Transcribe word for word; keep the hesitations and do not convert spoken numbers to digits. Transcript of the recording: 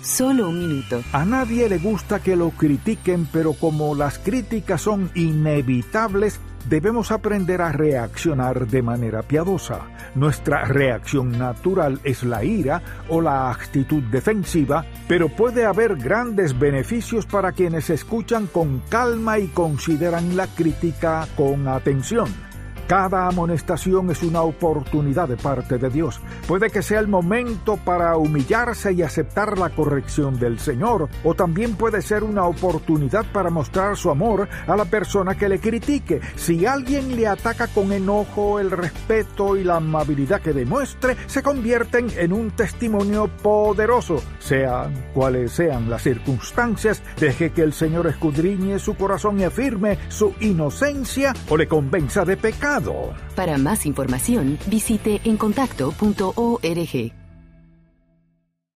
Solo un minuto. A nadie le gusta que lo critiquen, pero como las críticas son inevitables, debemos aprender a reaccionar de manera piadosa. Nuestra reacción natural es la ira o la actitud defensiva, pero puede haber grandes beneficios para quienes escuchan con calma y consideran la crítica con atención. Cada amonestación es una oportunidad de parte de Dios. Puede que sea el momento para humillarse y aceptar la corrección del Señor, o también puede ser una oportunidad para mostrar su amor a la persona que le critique. Si alguien le ataca con enojo, el respeto y la amabilidad que demuestre se convierten en un testimonio poderoso. Sean cuales sean las circunstancias, deje que el Señor escudriñe su corazón y afirme su inocencia o le convenza de pecado. Para más información, visite en contacto punto org.